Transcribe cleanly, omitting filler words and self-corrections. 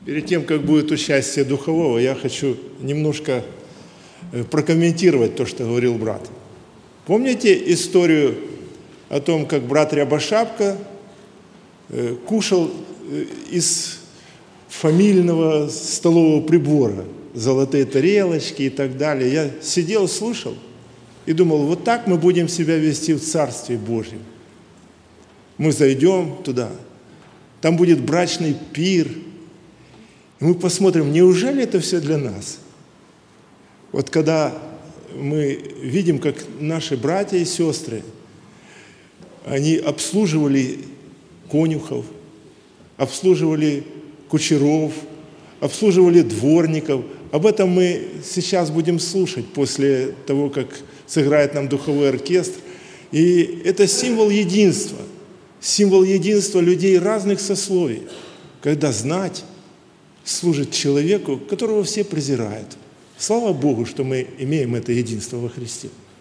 Перед тем, как будет участие духового, я хочу немножко прокомментировать то, что говорил брат. Помните историю о том, как брат Рябошапка кушал из фамильного столового прибора, золотые тарелочки и так далее? Я сидел, слушал и думал, вот так мы будем себя вести в Царстве Божьем. Мы зайдем туда, там будет брачный пир, и мы посмотрим, неужели это все для нас? Вот когда мы видим, как наши братья и сестры, они обслуживали конюхов, обслуживали кучеров, обслуживали дворников. Об этом мы сейчас будем слушать после того, как сыграет нам духовой оркестр. И это символ единства людей разных сословий, когда знать служит человеку, которого все презирают. Слава Богу, что мы имеем это единство во Христе.